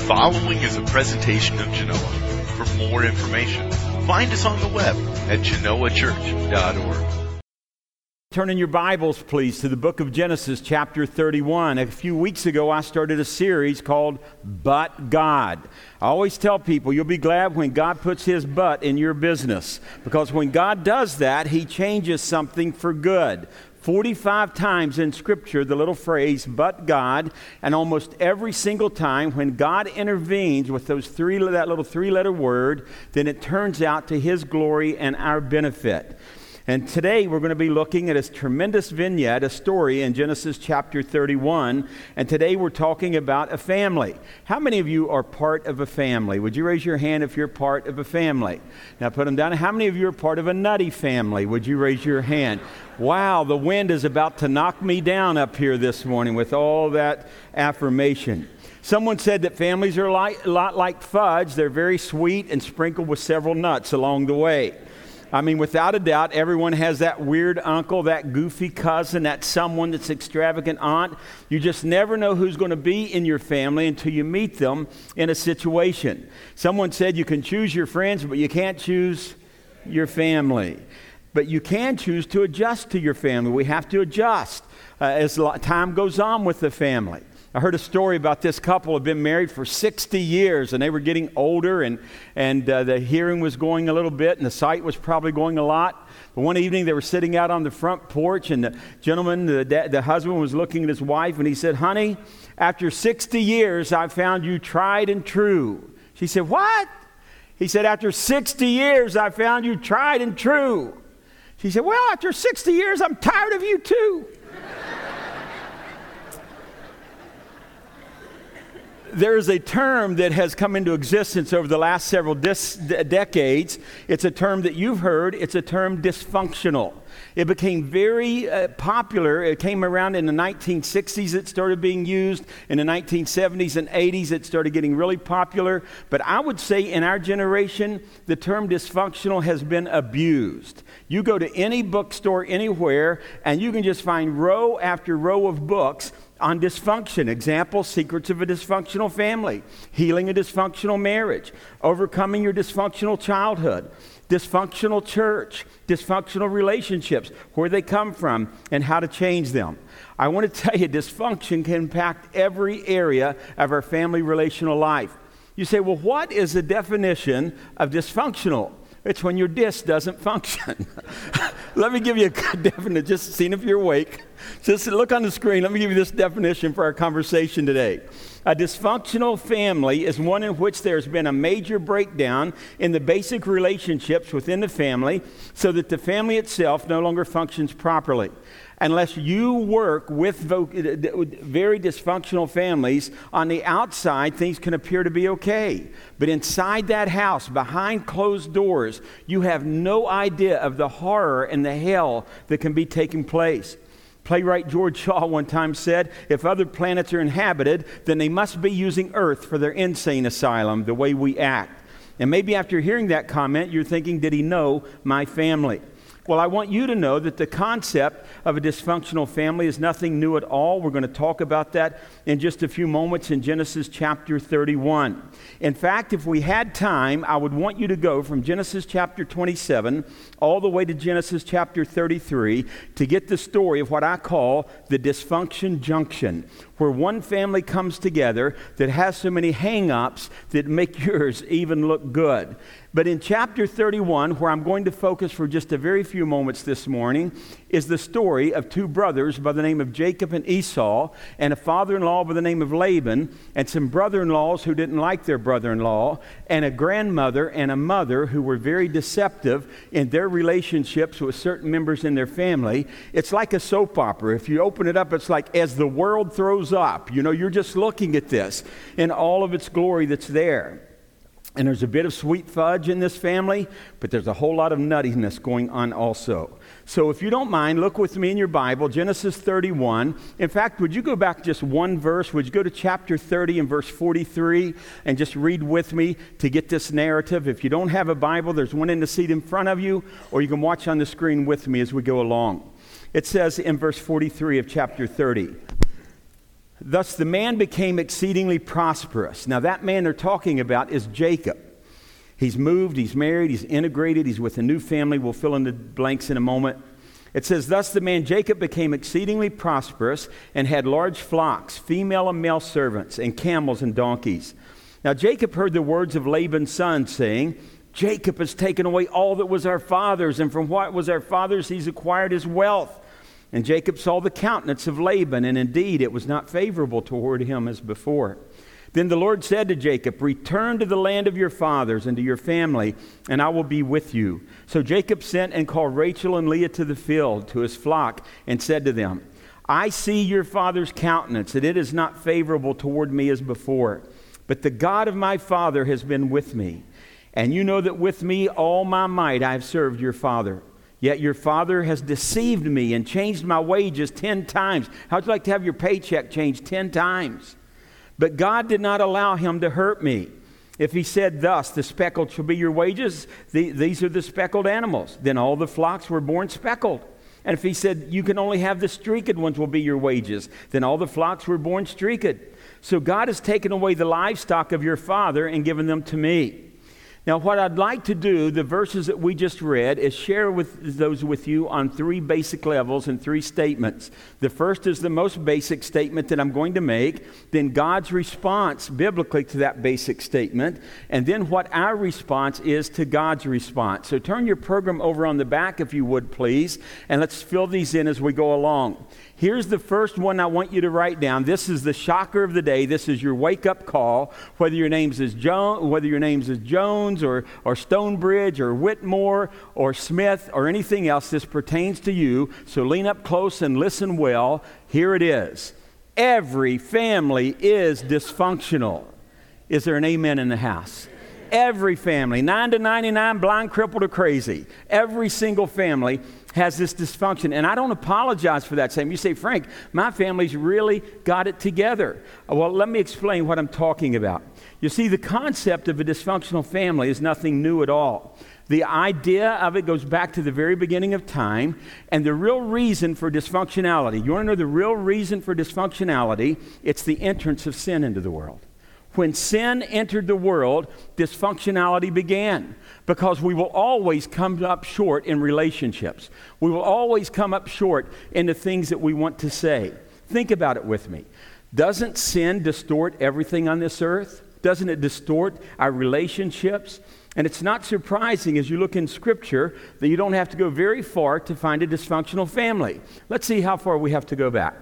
following is a presentation of Genoa. For more information, find us on the web at genoachurch.org. Turn in your Bibles, please, to the book of Genesis, chapter 31. A few weeks ago, I started a series called But God. I always tell people, you'll be glad when God puts his butt in your business, because when God does that, he changes something for good. 45 times in Scripture, the little phrase, but God, and almost every single time when God intervenes with that little three-letter word, then it turns out to his glory and our benefit. And today we're going to be looking at a tremendous vignette, a story in Genesis chapter 31. And today we're talking about a family. How many of you are part of a family? Would you raise your hand if you're part of a family? Now put them down. How many of you are part of a nutty family? Would you raise your hand? Wow, the wind is about to knock me down up here this morning with all that affirmation. Someone said that families are a lot like fudge. They're very sweet and sprinkled with several nuts along the way. I mean, without a doubt, everyone has that weird uncle, that goofy cousin, that someone that's extravagant aunt. You just never know who's going to be in your family until you meet them in a situation. Someone said you can choose your friends, but you can't choose your family. But you can choose to adjust to your family. We have to adjust as time goes on with the family. I heard a story about this couple who had been married for 60 years, and they were getting older, and the hearing was going a little bit, and the sight was probably going a lot. But one evening, they were sitting out on the front porch, and the gentleman, the husband, was looking at his wife, and he said, "Honey, after 60 years, I found you tried and true." She said, "What?" He said, "After 60 years, I found you tried and true." She said, "Well, after 60 years, I'm tired of you too." There is a term that has come into existence over the last several decades. It's a term that you've heard. It's a term dysfunctional. It became very popular. It came around in the 1960s. It started being used. In the 1970s and 80s, it started getting really popular. But I would say in our generation, the term dysfunctional has been abused. You go to any bookstore anywhere, and you can just find row after row of books on dysfunction. Examples: Secrets of a Dysfunctional Family, Healing a Dysfunctional Marriage, Overcoming Your Dysfunctional Childhood, Dysfunctional Church, Dysfunctional Relationships, where they come from, and how to change them. I want to tell you, dysfunction can impact every area of our family relational life. You say, well, what is the definition of dysfunctional? It's when your disc doesn't function. Let me give you a good definition, just seeing if you're awake. Just look on the screen. Let me give you this definition for our conversation today. A dysfunctional family is one in which there's been a major breakdown in the basic relationships within the family, so that the family itself no longer functions properly. Unless you work with very dysfunctional families, on the outside, things can appear to be okay. But inside that house, behind closed doors, you have no idea of the horror and the hell that can be taking place. Playwright George Shaw one time said, "If other planets are inhabited, then they must be using Earth for their insane asylum, the way we act." And maybe after hearing that comment, you're thinking, did he know my family? Well, I want you to know that the concept of a dysfunctional family is nothing new at all. We're going to talk about that in just a few moments in Genesis chapter 31. In fact, if we had time, I would want you to go from Genesis chapter 27 all the way to Genesis chapter 33 to get the story of what I call the dysfunction junction, where one family comes together that has so many hang-ups that make yours even look good. But in chapter 31, where I'm going to focus for just a very few moments this morning, is the story of two brothers by the name of Jacob and Esau, and a father-in-law by the name of Laban, and some brother-in-laws who didn't like their brother-in-law, and a grandmother and a mother who were very deceptive in their relationships with certain members in their family. It's like a soap opera. If you open it up, it's like As the World Throws Up. You know, you're just looking at this in all of its glory that's there. And there's a bit of sweet fudge in this family, but there's a whole lot of nuttiness going on also. So if you don't mind, look with me in your Bible, Genesis 31. In fact, would you go back just one verse? Would you go to chapter 30 and verse 43 and just read with me to get this narrative? If you don't have a Bible, there's one in the seat in front of you, or you can watch on the screen with me as we go along. It says in verse 43 of chapter 30, Thus the man became exceedingly prosperous. Now that man they're talking about is Jacob. He's moved, he's married, he's integrated, he's with a new family. We'll fill in the blanks in a moment. It says, thus the man Jacob became exceedingly prosperous and had large flocks, female and male servants, and camels and donkeys. Now Jacob heard the words of Laban's son, saying, Jacob has taken away all that was our father's, and from what was our father's he's acquired his wealth. And Jacob saw the countenance of Laban, and indeed it was not favorable toward him as before. Then the Lord said to Jacob, return to the land of your fathers and to your family, and I will be with you. So Jacob sent and called Rachel and Leah to the field, to his flock, and said to them, I see your father's countenance, and it is not favorable toward me as before. But the God of my father has been with me. And you know that with me all my might I have served your father. Yet your father has deceived me and changed my wages 10 times. How'd you like to have your paycheck changed 10 times? But God did not allow him to hurt me. If he said thus, the speckled shall be your wages, these are the speckled animals, then all the flocks were born speckled. And if he said, you can only have the streaked ones will be your wages, then all the flocks were born streaked. So God has taken away the livestock of your father and given them to me. Now, what I'd like to do, the verses that we just read, is share those with you on 3 basic levels and 3 statements. The first is the most basic statement that I'm going to make, then God's response biblically to that basic statement, and then what our response is to God's response. So turn your program over on the back, if you would, please, and let's fill these in as we go along. Here's the first one I want you to write down. This is the shocker of the day. This is your wake-up call, whether your name's is Jones or Stonebridge or Whitmore or Smith or anything else. This pertains to you, so lean up close and listen well. Here it is. Every family is dysfunctional. Is there an amen in the house? Every family, 9 to 99, blind, crippled, or crazy. Every single family has this dysfunction. And I don't apologize for that saying. You say, Frank, my family's really got it together. Well, let me explain what I'm talking about. You see, the concept of a dysfunctional family is nothing new at all. The idea of it goes back to the very beginning of time, and the real reason for dysfunctionality, you want to know the real reason for dysfunctionality? It's the entrance of sin into the world. When sin entered the world, dysfunctionality began, because we will always come up short in relationships. We will always come up short in the things that we want to say. Think about it with me. Doesn't sin distort everything on this earth? Doesn't it distort our relationships? And it's not surprising as you look in Scripture that you don't have to go very far to find a dysfunctional family. Let's see how far we have to go back.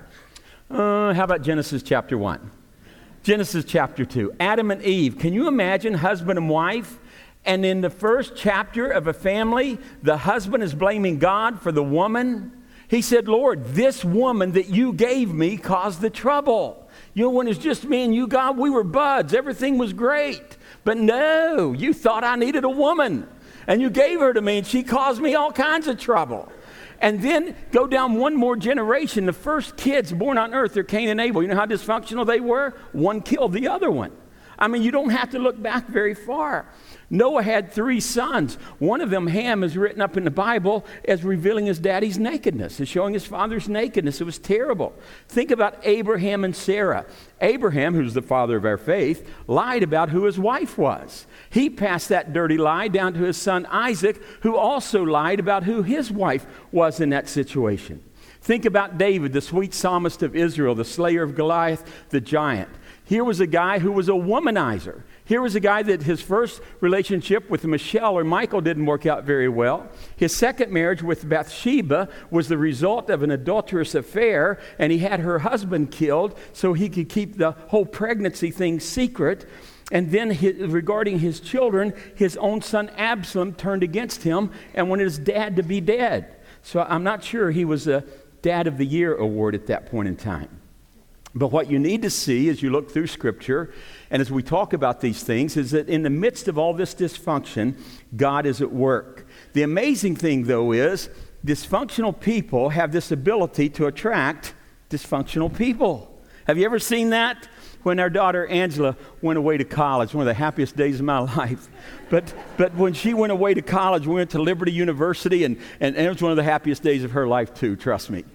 How about Genesis chapter 1? Genesis chapter 2, Adam and Eve. Can you imagine husband and wife? And in the first chapter of a family, the husband is blaming God for the woman. He said, Lord, this woman that you gave me caused the trouble. You know, when it's just me and you, God, we were buds. Everything was great. But no, you thought I needed a woman. And you gave her to me, and she caused me all kinds of trouble. And then go down one more generation. The first kids born on earth are Cain and Abel. You know how dysfunctional they were? One killed the other one. I mean, you don't have to look back very far. Noah had 3 sons. One of them, Ham, is written up in the Bible as revealing his daddy's nakedness, as showing his father's nakedness. It was terrible. Think about Abraham and Sarah. Abraham, who's the father of our faith, lied about who his wife was. He passed that dirty lie down to his son Isaac, who also lied about who his wife was in that situation. Think about David, the sweet psalmist of Israel, the slayer of Goliath, the giant. Here was a guy who was a womanizer. Here was a guy that his first relationship with Michelle or Michael didn't work out very well. His second marriage with Bathsheba was the result of an adulterous affair, and he had her husband killed so he could keep the whole pregnancy thing secret. And then regarding his children, his own son Absalom turned against him and wanted his dad to be dead. So I'm not sure he was a Dad of the Year award at that point in time. But what you need to see as you look through Scripture and as we talk about these things is that in the midst of all this dysfunction, God is at work. The amazing thing, though, is dysfunctional people have this ability to attract dysfunctional people. Have you ever seen that? When our daughter Angela went away to college, one of the happiest days of my life. But when she went away to college, we went to Liberty University, and it was one of the happiest days of her life too, trust me.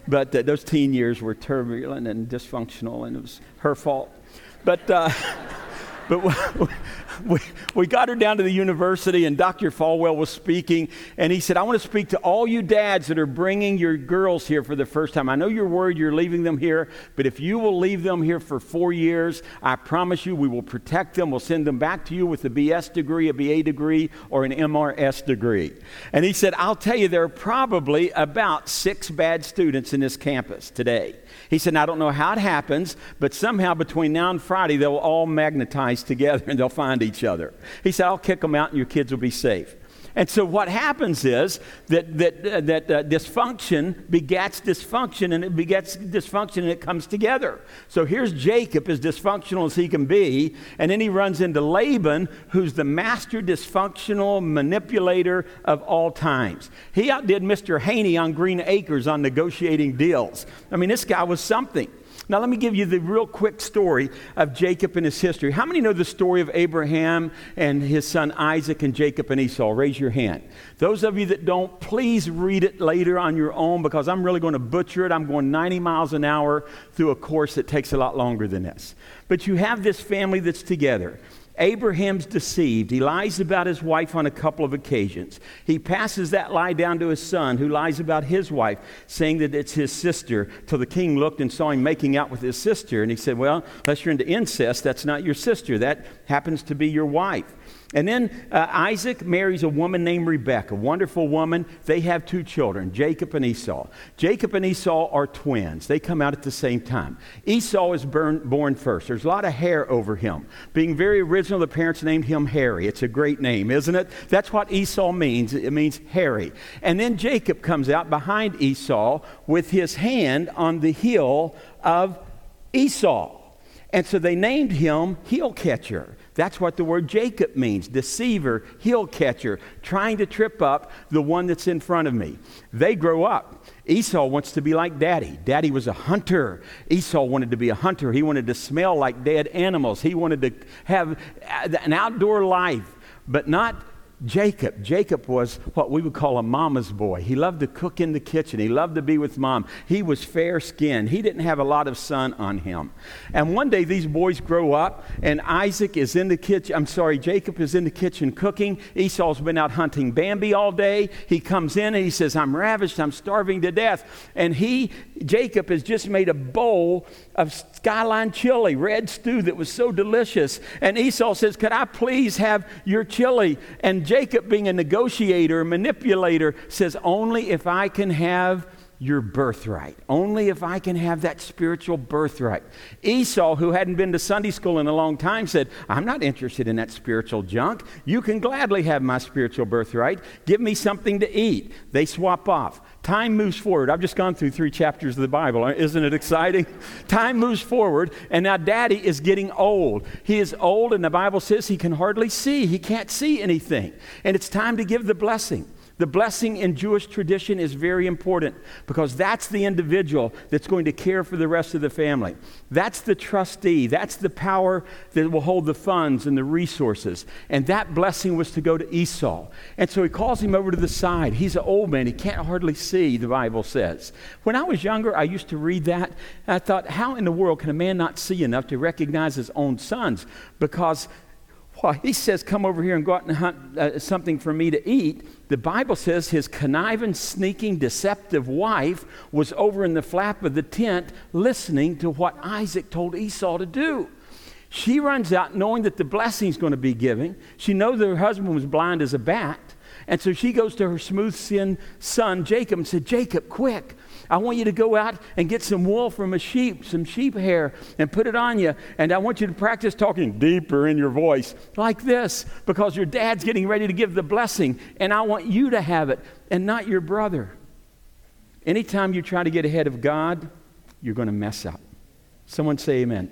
But those teen years were turbulent and dysfunctional, and it was her fault. But we got her down to the university, and Dr. Falwell was speaking, and he said, I want to speak to all you dads that are bringing your girls here for the first time. I know you're worried you're leaving them here, but if you will leave them here for 4 years, I promise you we will protect them. We'll send them back to you with a BS degree, a BA degree, or an MRS degree. And he said, I'll tell you, there are probably about 6 bad students in this campus today. He said, I don't know how it happens, but somehow between now and Friday, they'll all magnetize together and they'll find each other. He said, I'll kick them out and your kids will be safe. And so what happens is that dysfunction begets dysfunction, and it begets dysfunction, and it comes together. So here's Jacob, as dysfunctional as he can be, and then he runs into Laban, who's the master dysfunctional manipulator of all times. He outdid Mr. Haney on Green Acres on negotiating deals. I mean, this guy was something. Now, let me give you the real quick story of Jacob and his history. How many know the story of Abraham and his son Isaac and Jacob and Esau? Raise your hand. Those of you that don't, please read it later on your own, because I'm really going to butcher it. I'm going 90 miles an hour through a course that takes a lot longer than this. But you have this family that's together. Abraham's deceived. He lies about his wife on a couple of occasions. He passes that lie down to his son, who lies about his wife, saying that it's his sister, till the king looked and saw him making out with his sister. And he said, well, unless you're into incest, that's not your sister. That happens to be your wife. And then Isaac marries a woman named Rebekah, a wonderful woman. They have 2 children, Jacob and Esau. Jacob and Esau are twins. They come out at the same time. Esau is born first. There's a lot of hair over him. Being very original, the parents named him Harry. It's a great name, isn't it? That's what Esau means. It means hairy. And then Jacob comes out behind Esau with his hand on the heel of Esau. And so they named him Heel Catcher. That's what the word Jacob means, deceiver, heel catcher, trying to trip up the one that's in front of me. They grow up. Esau wants to be like Daddy. Daddy was a hunter. Esau wanted to be a hunter. He wanted to smell like dead animals. He wanted to have an outdoor life, but not Jacob. Jacob was what we would call a mama's boy. He loved to cook in the kitchen. He loved to be with mom. He was fair-skinned. He didn't have a lot of sun on him. And one day these boys grow up, and Jacob is in the kitchen cooking. Esau's been out hunting Bambi all day. He comes in and he says, I'm ravished. I'm starving to death. And Jacob has just made a bowl of Skyline chili, red stew that was so delicious. And Esau says, could I please have your chili? And Jacob, being a negotiator, a manipulator, says, only if I can have your birthright. Only if I can have that spiritual birthright. Esau, who hadn't been to Sunday school in a long time, said, I'm not interested in that spiritual junk. You can gladly have my spiritual birthright. Give me something to eat. They swap off. Time moves forward. I've just gone through 3 chapters of the Bible. Isn't it exciting? Time moves forward, and now Daddy is getting old. He is old, and the Bible says he can hardly see. He can't see anything. And it's time to give the blessing. The blessing in Jewish tradition is very important, because that's the individual that's going to care for the rest of the family. That's the trustee. That's the power that will hold the funds and the resources. And that blessing was to go to Esau. And so he calls him over to the side. He's an old man. He can't hardly see, the Bible says. When I was younger, I used to read that. And I thought, how in the world can a man not see enough to recognize his own sons? Because he says, come over here and go out and hunt something for me to eat. The Bible says his conniving, sneaking, deceptive wife was over in the flap of the tent listening to what Isaac told Esau to do. She runs out knowing that the blessing's going to be given. She knows that her husband was blind as a bat. And so she goes to her smooth-skinned son, Jacob, and said, Jacob, quick. I want you to go out and get some wool from a sheep, some sheep hair, and put it on you. And I want you to practice talking deeper in your voice like this, because your dad's getting ready to give the blessing, and I want you to have it and not your brother. Anytime you try to get ahead of God, you're going to mess up. Someone say amen.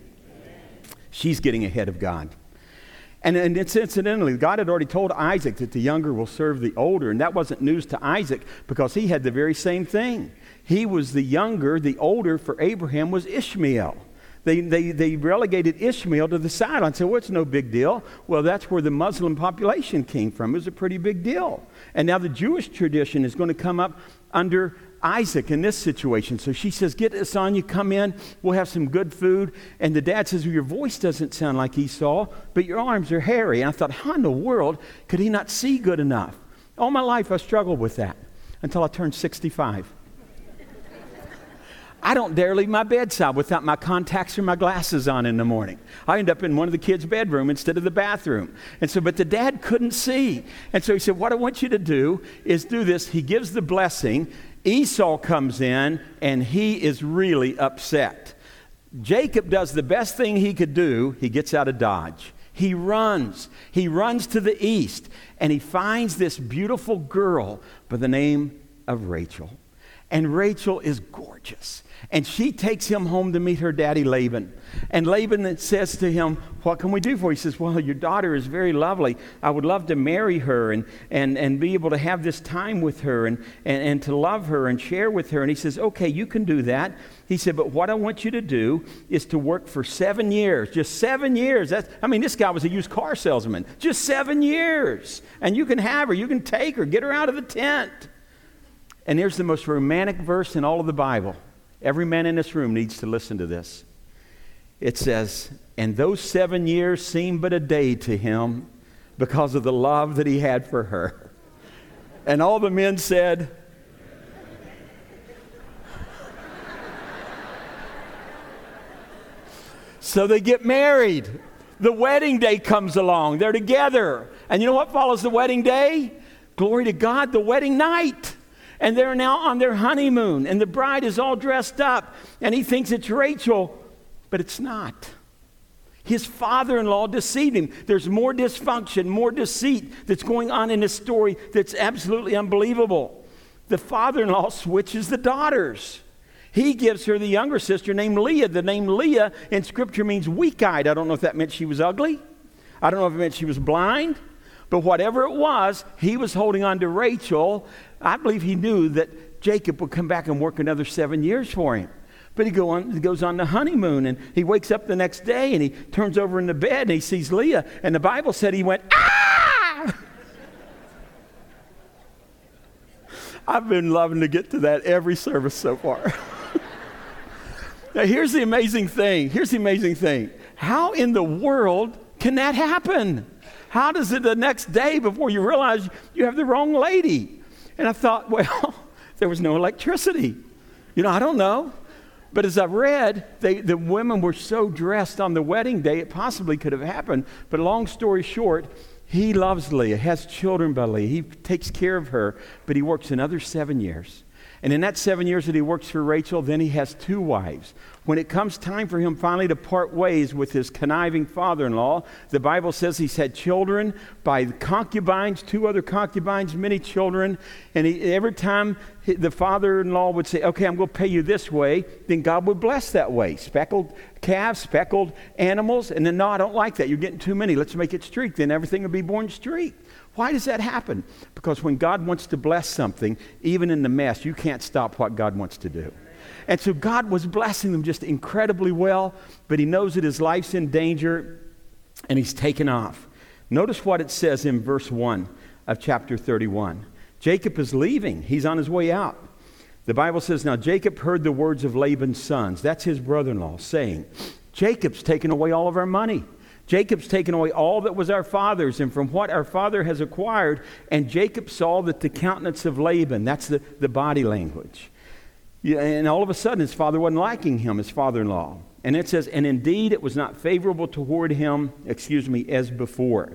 She's getting ahead of God. And it's incidentally, God had already told Isaac that the younger will serve the older, and that wasn't news to Isaac, because he had the very same thing. He was the younger, the older for Abraham was Ishmael. They relegated Ishmael to the sideline and said, well, it's no big deal. Well, that's where the Muslim population came from. It was a pretty big deal. And now the Jewish tradition is going to come up under Isaac in this situation. So she says, get us on, you come in, we'll have some good food. And the dad says, well, your voice doesn't sound like Esau, but your arms are hairy. And I thought, how in the world could he not see good enough? All my life I struggled with that until I turned 65. I don't dare leave my bedside without my contacts or my glasses on in the morning. I end up in one of the kids' bedroom instead of the bathroom. And so, but the dad couldn't see. And so he said, what I want you to do is do this. He gives the blessing. Esau comes in, and he is really upset. Jacob does the best thing he could do. He gets out of Dodge. He runs. He runs to the east, and he finds this beautiful girl by the name of Rachel. And Rachel is gorgeous. And she takes him home to meet her daddy Laban. And Laban says to him, what can we do for you? He says, well, your daughter is very lovely. I would love to marry her and be able to have this time with her and to love her and share with her. And he says, okay, you can do that. He said, but what I want you to do is to work for 7 years. Just 7 years. This guy was a used car salesman. Just 7 years. And you can have her. You can take her. Get her out of the tent. And here's the most romantic verse in all of the Bible. Every man in this room needs to listen to this. It says, and those 7 years seemed but a day to him because of the love that he had for her. And all the men said, so they get married. The wedding day comes along. They're together. And you know what follows the wedding day? Glory to God, the wedding night. And they're now on their honeymoon, and the bride is all dressed up, and he thinks it's Rachel, but it's not. His father-in-law deceived him. There's more dysfunction, more deceit that's going on in this story that's absolutely unbelievable. The father-in-law switches the daughters. He gives her the younger sister named Leah. The name Leah in Scripture means weak-eyed. I don't know if that meant she was ugly. I don't know if it meant she was blind. But whatever it was, he was holding on to Rachel. I believe he knew that Jacob would come back and work another 7 years for him. But he goes on the honeymoon, and he wakes up the next day, and he turns over in the bed, and he sees Leah. And the Bible said he went, ah! I've been loving to get to that every service so far. Now, here's the amazing thing. How in the world can that happen? How does it the next day before you realize you have the wrong lady? And I thought, well, there was no electricity. I don't know. But as I've read, the women were so dressed on the wedding day, it possibly could have happened. But long story short, he loves Leah, has children by Leah. He takes care of her, but he works another 7 years. And in that 7 years that he works for Rachel, then he has 2 wives. When it comes time for him finally to part ways with his conniving father-in-law, the Bible says he's had children by concubines, 2 other concubines, many children. And every time the father-in-law would say, okay, I'm going to pay you this way, then God would bless that way. Speckled calves, speckled animals. And then, no, I don't like that. You're getting too many. Let's make it streaked. Then everything will be born streaked. Why does that happen? Because when God wants to bless something, even in the mess, you can't stop what God wants to do. And so God was blessing them just incredibly well, but he knows that his life's in danger, and he's taken off. Notice what it says in verse 1 of chapter 31. Jacob is leaving. He's on his way out. The Bible says, now Jacob heard the words of Laban's sons, that's his brother-in-law, saying, Jacob's taken away all of our money. Jacob's taken away all that was our father's, and from what our father has acquired. And Jacob saw that the countenance of Laban, that's the body language. Yeah, and all of a sudden, his father wasn't liking him, his father-in-law. And it says, and indeed it was not favorable toward him, as before.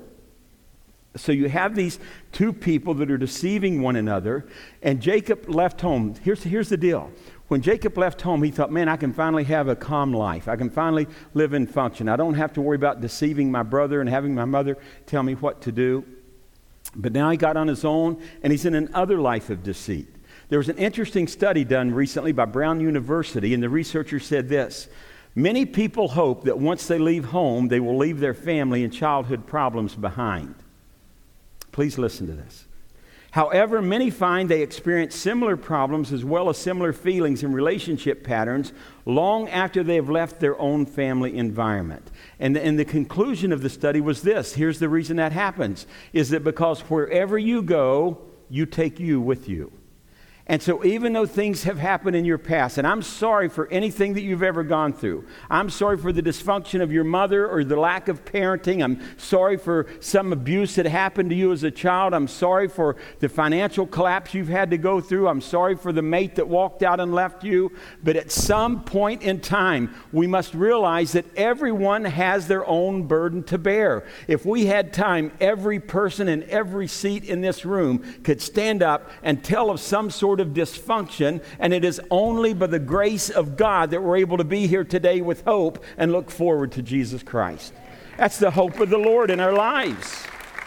So you have these 2 people that are deceiving one another, and Jacob left home. Here's the deal. When Jacob left home, he thought, man, I can finally have a calm life. I can finally live and function. I don't have to worry about deceiving my brother and having my mother tell me what to do. But now he got on his own, and he's in another life of deceit. There was an interesting study done recently by Brown University, and the researchers said this. Many people hope that once they leave home, they will leave their family and childhood problems behind. Please listen to this. However, many find they experience similar problems as well as similar feelings and relationship patterns long after they have left their own family environment. And the conclusion of the study was this. Here's the reason that happens, is that because wherever you go, you take you with you. And so even though things have happened in your past, and I'm sorry for anything that you've ever gone through. I'm sorry for the dysfunction of your mother or the lack of parenting. I'm sorry for some abuse that happened to you as a child. I'm sorry for the financial collapse you've had to go through. I'm sorry for the mate that walked out and left you. But at some point in time, we must realize that everyone has their own burden to bear. If we had time, every person in every seat in this room could stand up and tell of some sort of dysfunction, and it is only by the grace of God that we're able to be here today with hope and look forward to Jesus Christ. That's the hope of the Lord in our lives.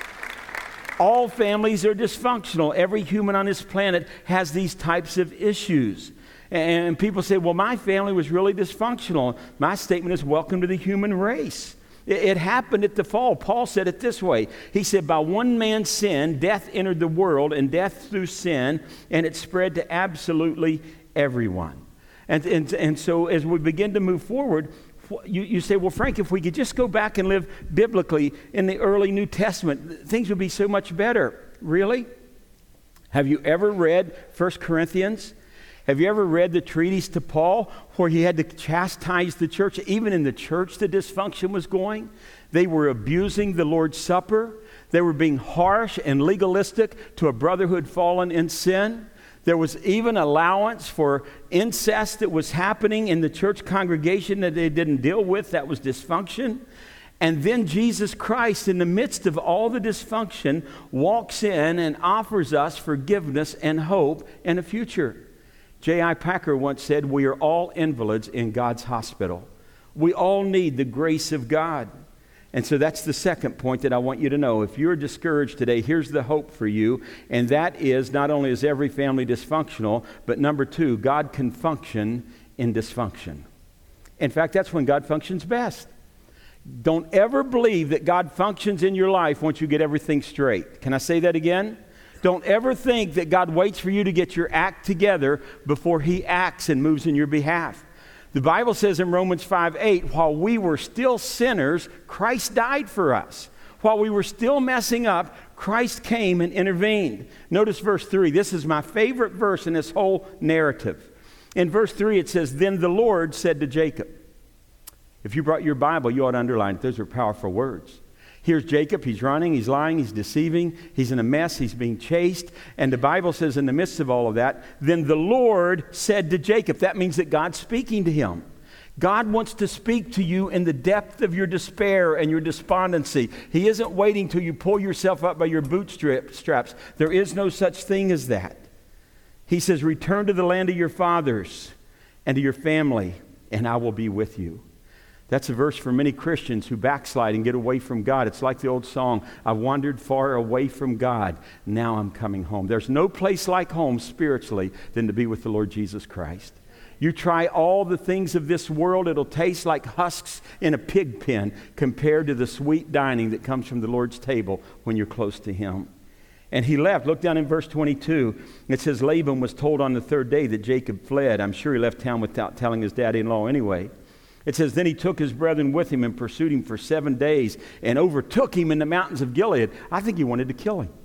All families are dysfunctional. Every human on this planet has these types of issues. And people say, well, my family was really dysfunctional. My statement is, welcome to the human race. It happened at the fall. Paul said it this way. He said, by one man's sin, death entered the world, and death through sin, and it spread to absolutely everyone. And so as we begin to move forward, you say, well, Frank, if we could just go back and live biblically in the early New Testament, things would be so much better. Really? Have you ever read 1 Corinthians? Have you ever read the treatise to Paul where he had to chastise the church? Even in the church, the dysfunction was going. They were abusing the Lord's Supper. They were being harsh and legalistic to a brotherhood fallen in sin. There was even allowance for incest that was happening in the church congregation that they didn't deal with. That was dysfunction. And then Jesus Christ, in the midst of all the dysfunction, walks in and offers us forgiveness and hope and a future. J.I. Packer once said, we are all invalids in God's hospital. We all need the grace of God. And so that's the second point that I want you to know. If you're discouraged today, here's the hope for you. And that is, not only is every family dysfunctional, but number two, God can function in dysfunction. In fact, that's when God functions best. Don't ever believe that God functions in your life once you get everything straight. Can I say that again? Don't ever think that God waits for you to get your act together before he acts and moves in your behalf. The Bible says in Romans 5:8, while we were still sinners, Christ died for us. While we were still messing up, Christ came and intervened. Notice verse 3. This is my favorite verse in this whole narrative. In verse 3 it says, then the Lord said to Jacob. If you brought your Bible, you ought to underline it. Those are powerful words. Here's Jacob. He's running, he's lying, he's deceiving, he's in a mess, he's being chased. And the Bible says in the midst of all of that, then the Lord said to Jacob. That means that God's speaking to him. God wants to speak to you in the depth of your despair and your despondency. He isn't waiting till you pull yourself up by your bootstraps. There is no such thing as that. He says, return to the land of your fathers and to your family, and I will be with you. That's a verse for many Christians who backslide and get away from God. It's like the old song, I wandered far away from God. Now I'm coming home. There's no place like home spiritually than to be with the Lord Jesus Christ. You try all the things of this world, it'll taste like husks in a pig pen compared to the sweet dining that comes from the Lord's table when you're close to him. And he left. Look down in verse 22. It says Laban was told on the third day that Jacob fled. I'm sure he left town without telling his daddy-in-law anyway. It says, then he took his brethren with him and pursued him for 7 days and overtook him in the mountains of Gilead. I think he wanted to kill him.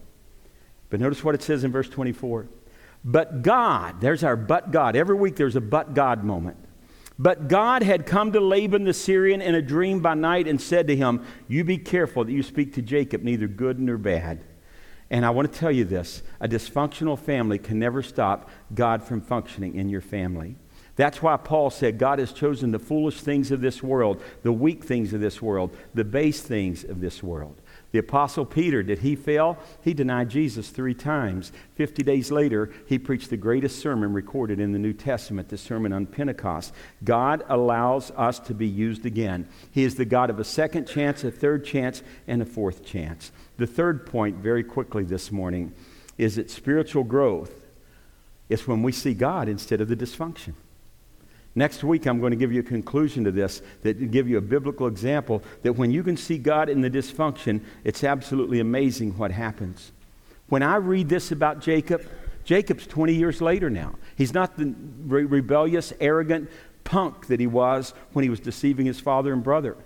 But notice what it says in verse 24. But God, there's our but God. Every week there's a but God moment. But God had come to Laban the Syrian in a dream by night and said to him, you be careful that you speak to Jacob neither good nor bad. And I want to tell you this, a dysfunctional family can never stop God from functioning in your family. That's why Paul said God has chosen the foolish things of this world, the weak things of this world, the base things of this world. The Apostle Peter, did he fail? He denied Jesus 3 times. 50 days later, he preached the greatest sermon recorded in the New Testament, the Sermon on Pentecost. God allows us to be used again. He is the God of a second chance, a third chance, and a fourth chance. The third point, very quickly this morning, is that spiritual growth is when we see God instead of the dysfunction. Next week, I'm going to give you a conclusion to this, that will give you a biblical example that when you can see God in the dysfunction, it's absolutely amazing what happens. When I read this about Jacob, Jacob's 20 years later now. He's not the rebellious, arrogant punk that he was when he was deceiving his father and brother.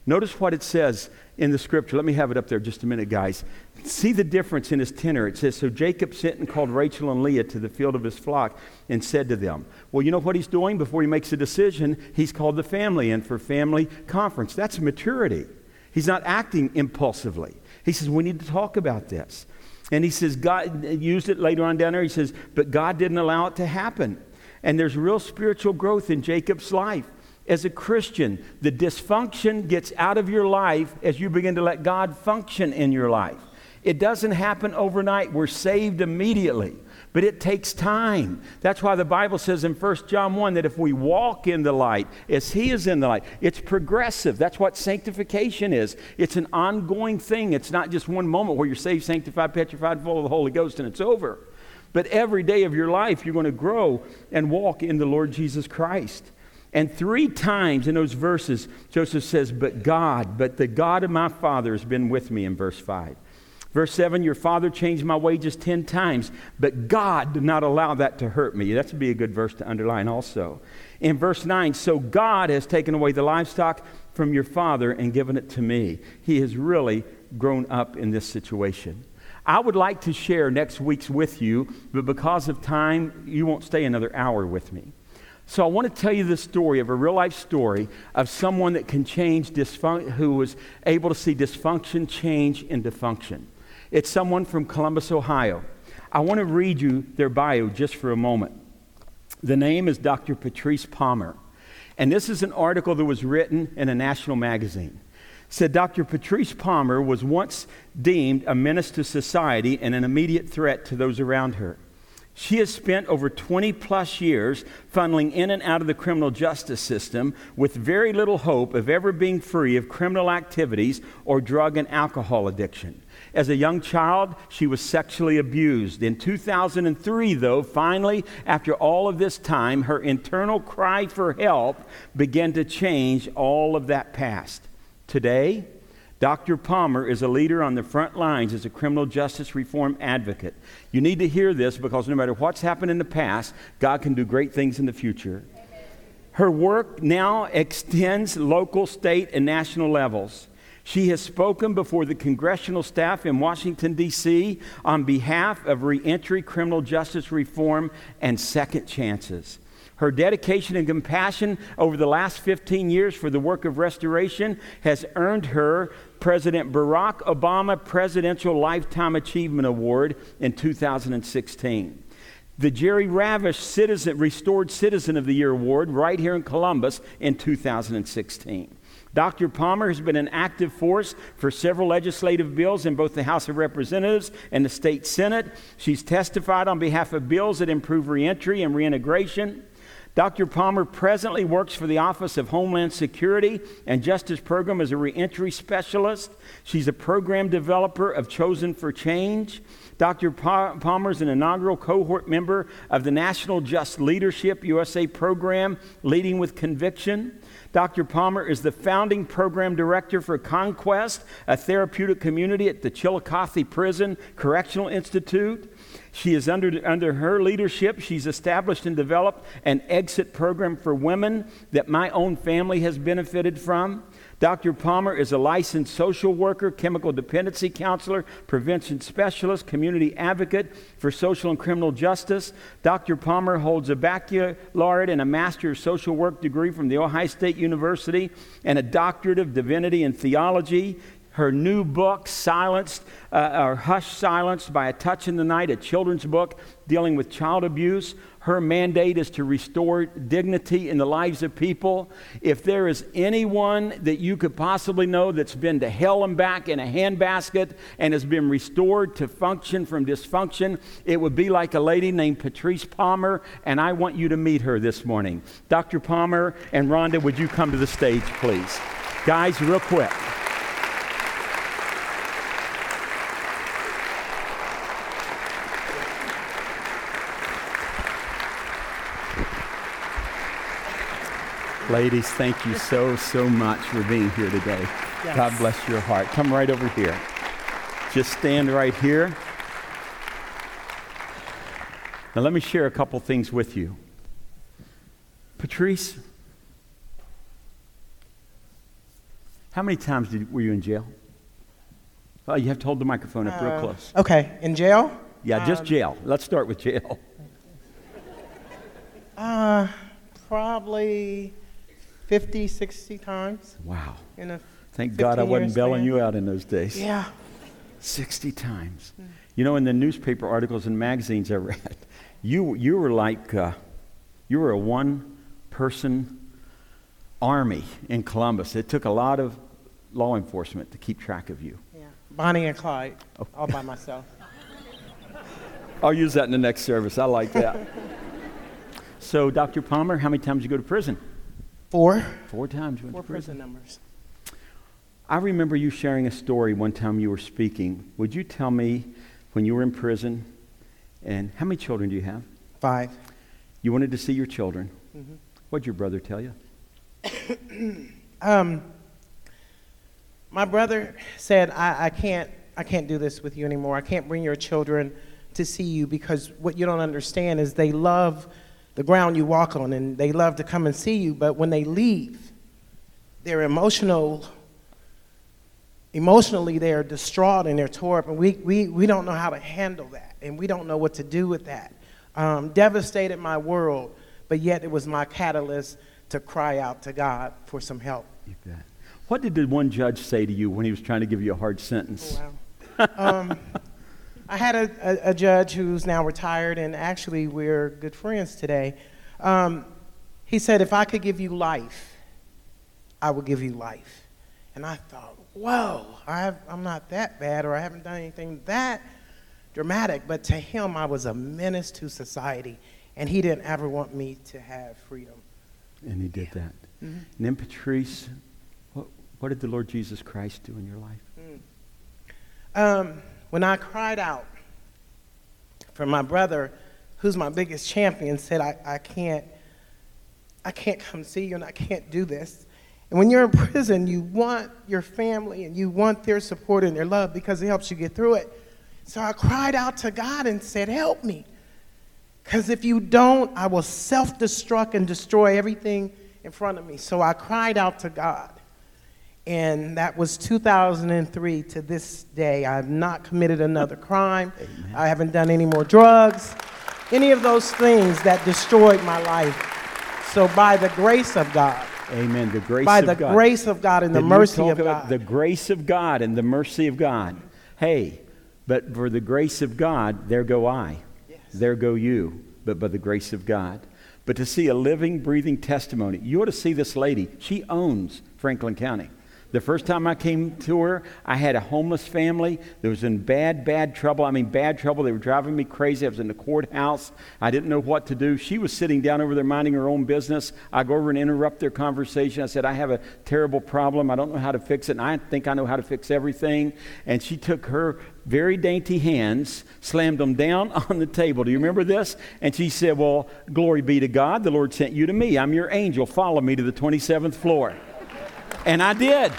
Notice what it says in the scripture. Let me have it up there just a minute, guys. See the difference in his tenor. It says, so Jacob sent and called Rachel and Leah to the field of his flock and said to them. Well, you know what he's doing before he makes a decision? He's called the family in for family conference. That's maturity. He's not acting impulsively. He says, we need to talk about this. And he says, God used it later on down there. He says, but God didn't allow it to happen. And there's real spiritual growth in Jacob's life. As a Christian, the dysfunction gets out of your life as you begin to let God function in your life. It doesn't happen overnight. We're saved immediately, but it takes time. That's why the Bible says in 1 John 1 that if we walk in the light as he is in the light, it's progressive. That's what sanctification is. It's an ongoing thing. It's not just one moment where you're saved, sanctified, petrified, full of the Holy Ghost, and it's over. But every day of your life, you're going to grow and walk in the Lord Jesus Christ. And 3 times in those verses, Joseph says, but the God of my father has been with me in verse 5. Verse 7, your father changed my wages 10 times, but God did not allow that to hurt me. That would be a good verse to underline also. In verse 9, so God has taken away the livestock from your father and given it to me. He has really grown up in this situation. I would like to share next week's with you, but because of time, you won't stay another hour with me. So I want to tell you the story of a real-life story of someone that can change who was able to see dysfunction change into function. It's someone from Columbus, Ohio. I want to read you their bio just for a moment. The name is Dr. Patrice Palmer. And this is an article that was written in a national magazine. It said Dr. Patrice Palmer was once deemed a menace to society and an immediate threat to those around her. She has spent over 20 plus years funneling in and out of the criminal justice system with very little hope of ever being free of criminal activities or drug and alcohol addiction. As a young child, she was sexually abused. In 2003, though, finally, after all of this time, her internal cry for help began to change all of that past. Today, Dr. Palmer is a leader on the front lines as a criminal justice reform advocate. You need to hear this because no matter what's happened in the past, God can do great things in the future. Amen. Her work now extends local, state, and national levels. She has spoken before the congressional staff in Washington, D.C. on behalf of reentry, criminal justice reform, and second chances. Her dedication and compassion over the last 15 years for the work of restoration has earned her President Barack Obama Presidential Lifetime Achievement Award in 2016. The Jerry Ravish Restored Citizen of the Year Award right here in Columbus in 2016. Dr. Palmer has been an active force for several legislative bills in both the House of Representatives and the State Senate. She's testified on behalf of bills that improve reentry and reintegration. Dr. Palmer presently works for the Office of Homeland Security and Justice Program as a reentry specialist. She's a program developer of Chosen for Change. Dr. Palmer is an inaugural cohort member of the National Just Leadership USA program, Leading with Conviction. Dr. Palmer is the founding program director for Conquest, a therapeutic community at the Chillicothe Prison Correctional Institute. She is under her leadership, she's established and developed an exit program for women that my own family has benefited from. Dr. Palmer is a licensed social worker, chemical dependency counselor, prevention specialist, community advocate for social and criminal justice. Dr. Palmer holds a baccalaureate and a Master of Social Work degree from The Ohio State University and a doctorate of divinity and theology. Her new book, Hushed Silenced by a Touch in the Night, a children's book dealing with child abuse. Her mandate is to restore dignity in the lives of people. If there is anyone that you could possibly know that's been to hell and back in a handbasket and has been restored to function from dysfunction, it would be like a lady named Patrice Palmer, and I want you to meet her this morning. Dr. Palmer and Rhonda, would you come to the stage, please? Guys, real quick. Ladies, thank you so much for being here today. Yes. God bless your heart. Come right over here. Just stand right here. Now let me share a couple things with you. Patrice, How many times were you in jail? Oh, you have to hold the microphone up real close. Okay, in jail? Yeah, just jail. Let's start with jail. Probably 50, 60 times. Wow. In a Thank God I wasn't 15-year bailing span. you out in those days. Yeah. 60 times. You know, in the newspaper articles and magazines I read, you were like, you were a one-person army in Columbus. It took a lot of law enforcement to keep track of you. Yeah. Bonnie and Clyde, all by myself. I'll use that in the next service. I like that. So, Dr. Palmer, how many times did you go to prison? 4. 4 times you went 4 to prison. prison numbers. I remember you sharing a story one time you were speaking. Would you tell me when you were in prison, and how many children do you have? 5. You wanted to see your children. Mhm. What'd your brother tell you? My brother said, I can't do this with you anymore. I can't bring your children to see you because what you don't understand is they love the ground you walk on and they love to come and see you, but when they leave, they're emotionally they're distraught and they're tore up, and we don't know how to handle that, and we don't know what to do with that. Devastated my world, but yet it was my catalyst to cry out to God for some help. You bet. What did the one judge say to you when he was trying to give you a hard sentence? Oh, wow. I had a judge who's now retired, and actually we're good friends today. He said, if I could give you life, I would give you life. And I thought, whoa, I'm not that bad, or I haven't done anything that dramatic. But to him, I was a menace to society, and he didn't ever want me to have freedom. And he did that. Mm-hmm. And then, Patrice, what did the Lord Jesus Christ do in your life? When I cried out for my brother, who's my biggest champion, said, I can't come see you and I can't do this. And when you're in prison, you want your family and you want their support and their love because it helps you get through it. So I cried out to God and said, help me. Because if you don't, I will self-destruct and destroy everything in front of me. So I cried out to God. And that was 2003 to this day. I have not committed another crime. Amen. I haven't done any more drugs, any of those things that destroyed my life. So by the grace of God. Amen. The grace by of the God. grace of God and the Did you mercy talk of about God. the grace of God and the mercy of God. Hey, but for the grace of God, there go I. Yes. There go you, but by the grace of God. But to see a living, breathing testimony. You ought to see this lady. She owns Franklin County. The first time I came to her, I had a homeless family that was in bad trouble. I mean, bad trouble. They were driving me crazy. I was in the courthouse. I didn't know what to do. She was sitting down over there minding her own business. I go over and interrupt their conversation. I said, I have a terrible problem. I don't know how to fix it, and I think I know how to fix everything. And she took her very dainty hands, slammed them down on the table. Do you remember this? And she said, well, glory be to God. The Lord sent you to me. I'm your angel. Follow me to the 27th floor. And I did.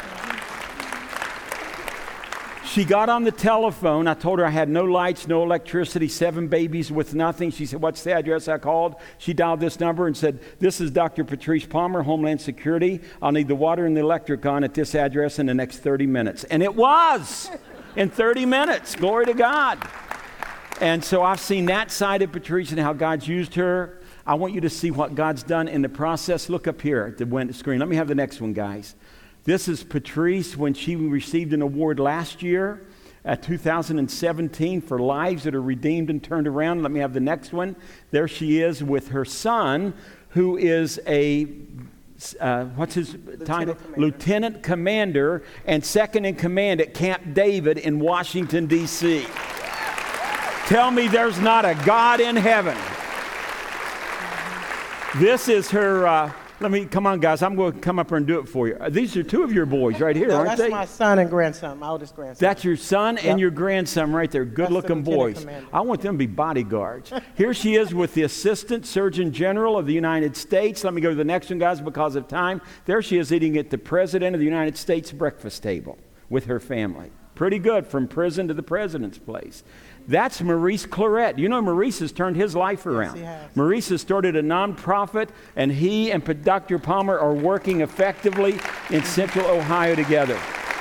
She got on the telephone. I told her I had no lights, no electricity, 7 babies with nothing. She said, what's the address? I called. She dialed this number and said, this is Dr. Patrice Palmer, Homeland Security. I'll need the water and the electric on at this address in the next 30 minutes. And it was in 30 minutes. Glory to God. And so I've seen that side of Patrice and how God's used her. I want you to see what God's done in the process. Look up here at the screen. Let me have the next one, guys. This is Patrice when she received an award last year, 2017, for lives that are redeemed and turned around. Let me have the next one. There she is with her son, who is a, what's his title? Lieutenant Commander and second in command at Camp David in Washington, D.C. Tell me there's not a God in heaven. This is her... come on, guys. I'm going to come up here and do it for you. These are 2 of your boys right here, aren't that's they? That's my son and grandson, my oldest grandson. That's your son and your grandson right there. Good-looking boys. Commander. I want them to be bodyguards. Here she is with the Assistant Surgeon General of the United States. Let me go to the next one, guys, because of time. There she is eating at the President of the United States breakfast table. with her family. Pretty good, from prison to the president's place. That's Maurice Claret. You know, Maurice has turned his life around. Yes, he has. Maurice has started a nonprofit, and he and Dr. Palmer are working effectively in Central Ohio together.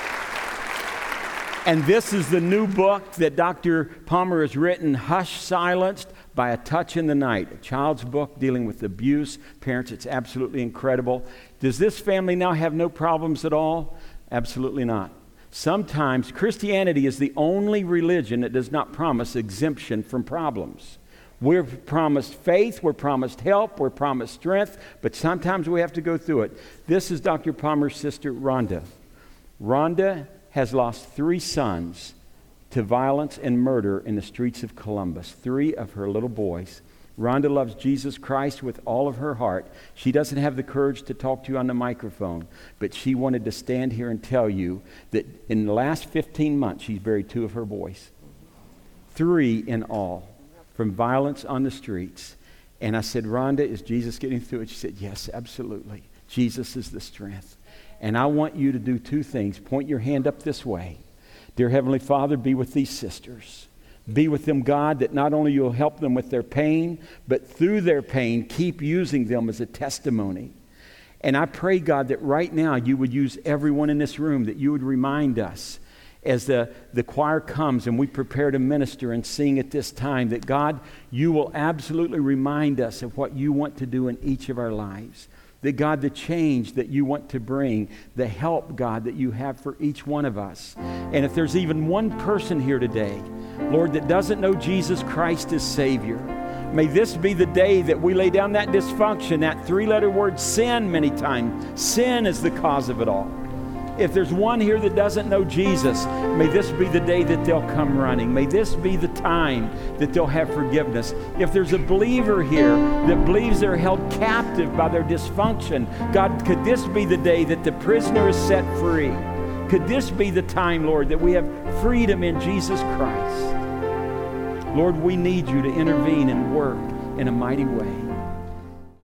And this is the new book that Dr. Palmer has written, Hush Silenced by a Touch in the Night, a child's book dealing with abuse. Parents, it's absolutely incredible. Does this family now have no problems at all? Absolutely not. Sometimes Christianity is the only religion that does not promise exemption from problems. We're promised faith, we're promised help, we're promised strength, but sometimes we have to go through it. This is Dr. Palmer's sister, Rhonda. Rhonda has lost 3 sons to violence and murder in the streets of Columbus, 3 of her little boys. Rhonda loves Jesus Christ with all of her heart. She doesn't have the courage to talk to you on the microphone, but she wanted to stand here and tell you that in the last 15 months, she's buried 2 of her boys. 3 in all, from violence on the streets. And I said, Rhonda, is Jesus getting through it? She said, yes, absolutely. Jesus is the strength. And I want you to do 2 things. Point your hand up this way. Dear Heavenly Father, be with these sisters. Be with them, God, that not only you'll help them with their pain, but through their pain, keep using them as a testimony. And I pray, God, that right now you would use everyone in this room, that you would remind us as the choir comes and we prepare to minister and sing at this time, that God, you will absolutely remind us of what you want to do in each of our lives. That God, the change that you want to bring, the help, God, that you have for each one of us. And if there's even one person here today, Lord, that doesn't know Jesus Christ as Savior, may this be the day that we lay down that dysfunction, that 3-letter word sin many times. Sin is the cause of it all. If there's one here that doesn't know Jesus, may this be the day that they'll come running. May this be the time that they'll have forgiveness. If there's a believer here that believes they're held captive by their dysfunction, God, could this be the day that the prisoner is set free? Could this be the time, Lord, that we have freedom in Jesus Christ? Lord, we need you to intervene and work in a mighty way.